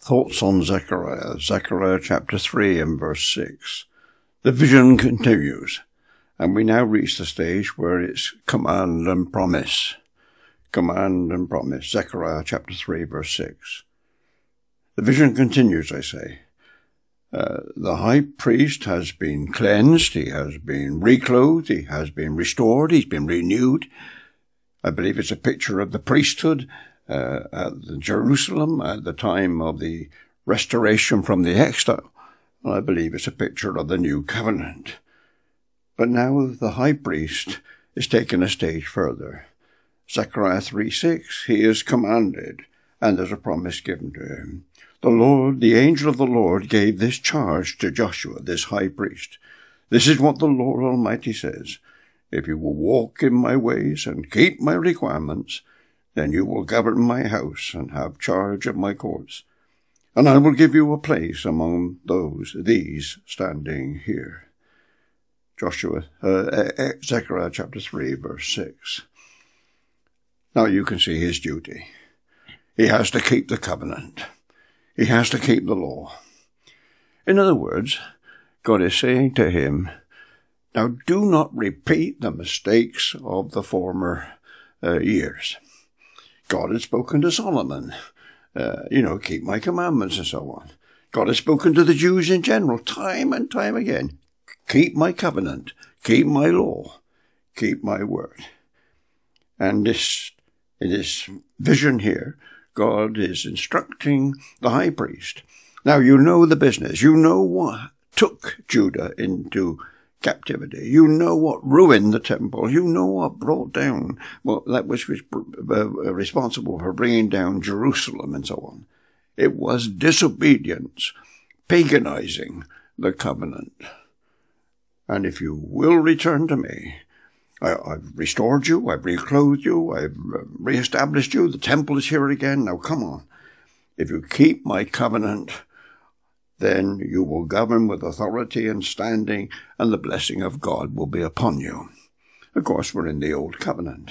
Thoughts on Zechariah. Zechariah chapter 3 and verse 6. The vision continues, and we now reach the stage where it's command and promise. Command and promise. Zechariah chapter 3 verse 6. The vision continues, I say. The high priest has been cleansed, he has been reclothed, he has been restored, he's been renewed. I believe it's a picture of the priesthood at Jerusalem at the time of the restoration from the exile. And I believe it's a picture of the new covenant. But now the high priest is taken a stage further. Zechariah 3:6, he is commanded, and there's a promise given to him. The angel of the Lord gave this charge to Joshua, this high priest. This is what the Lord Almighty says. If you will walk in my ways and keep my requirements, then you will govern my house and have charge of my courts. And I will give you a place among these standing here. Zechariah chapter 3 verse 6. Now you can see his duty. He has to keep the covenant. He has to keep the law. In other words, God is saying to him, now do not repeat the mistakes of the former years. God had spoken to Solomon, keep my commandments and so on. God has spoken to the Jews in general, time and time again. Keep my covenant, keep my law, keep my word. And in this vision here, God is instructing the high priest. Now you know the business. You know what took Judah into captivity. You know what ruined the temple. You know what brought down, that was responsible for bringing down Jerusalem and so on. It was disobedience, paganizing the covenant. And if you will return to me, I've restored you, I've reclothed you, I've reestablished you, the temple is here again, now come on. If you keep my covenant, then you will govern with authority and standing, and the blessing of God will be upon you. Of course, we're in the old covenant.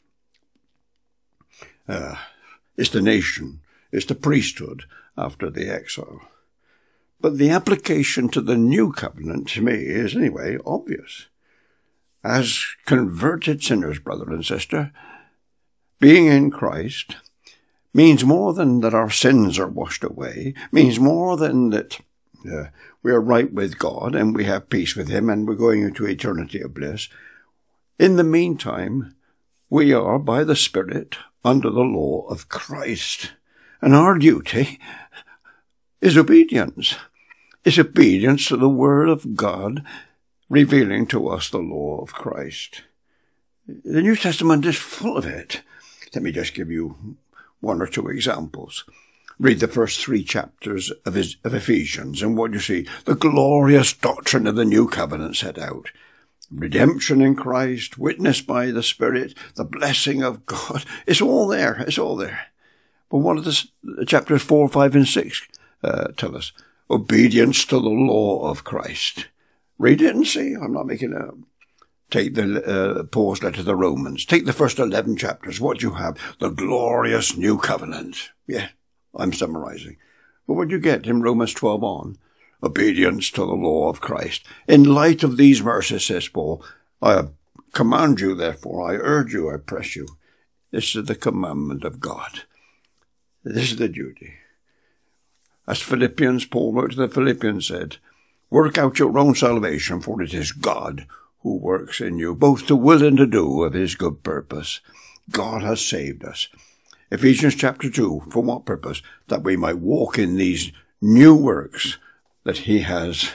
It's the nation, it's the priesthood after the exile. But the application to the new covenant, to me, is anyway obvious. As converted sinners, brother and sister, being in Christ means more than that our sins are washed away, means more than that we are right with God and we have peace with him and we're going into eternity of bliss. In the meantime, we are, by the Spirit, under the law of Christ. And our duty is obedience. It's obedience to the Word of God, revealing to us the law of Christ. The New Testament is full of it. Let me just give you one or two examples. Read the first 3 chapters of Ephesians, and what you see, the glorious doctrine of the new covenant set out. Redemption in Christ, witnessed by the Spirit, the blessing of God. It's all there. It's all there. But what does chapters 4, 5, and 6 tell us? Obedience to the law of Christ. Read it and see. I'm not making it up. Take the Paul's letter to the Romans. Take the first 11 chapters. What you have? The glorious new covenant. Yeah, I'm summarizing. But what you get in Romans 12 on? Obedience to the law of Christ. In light of these verses, says Paul, I command you, therefore, I urge you, I press you. This is the commandment of God. This is the duty. As Paul wrote to the Philippians, said, work out your own salvation, for it is God who works in you, both to will and to do of his good purpose. God has saved us. Ephesians chapter 2, for what purpose? That we might walk in these new works that he has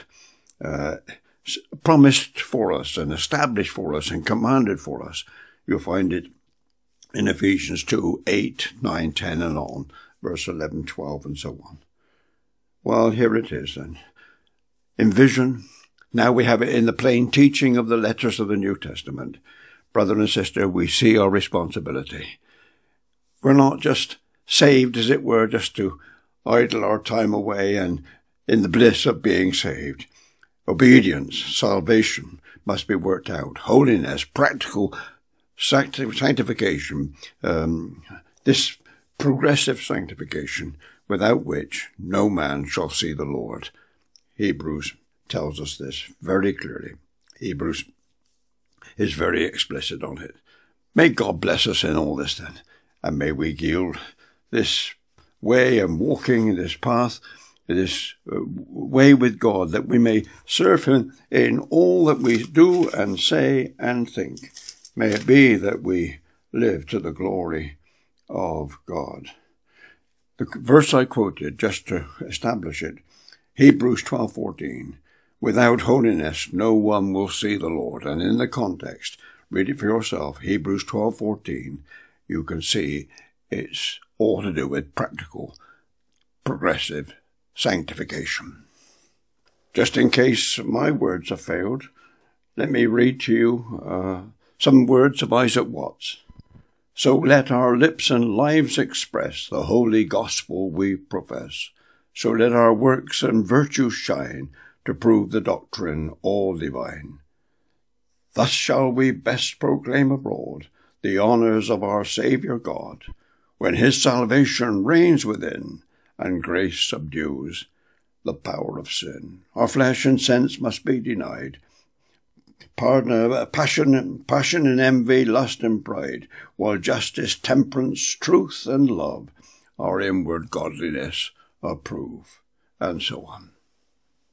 promised for us and established for us and commanded for us. You'll find it in Ephesians 2, 8, 9, 10 and on, verse 11, 12 and so on. Well, here it is then. In vision, now we have it in the plain teaching of the letters of the New Testament. Brother and sister, we see our responsibility. We're not just saved, as it were, just to idle our time away and in the bliss of being saved. Obedience, salvation must be worked out. Holiness, practical sanctification, this progressive sanctification without which no man shall see the Lord. Hebrews tells us this very clearly. Hebrews is very explicit on it. May God bless us in all this then, and may we yield this way and walking this path, this way with God, that we may serve him in all that we do and say and think. May it be that we live to the glory of God. The verse I quoted, just to establish it, Hebrews 12:14, without holiness no one will see the Lord. And in the context, read it for yourself, Hebrews 12:14, you can see it's all to do with practical, progressive sanctification. Just in case my words have failed, let me read to you some words of Isaac Watts. So let our lips and lives express the holy gospel we profess. So let our works and virtues shine to prove the doctrine all divine. Thus shall we best proclaim abroad the honours of our Saviour God, when his salvation reigns within, and grace subdues the power of sin. Our flesh and sense must be denied. Passion and envy, lust and pride, while justice, temperance, truth and love our inward godliness approve, and so on.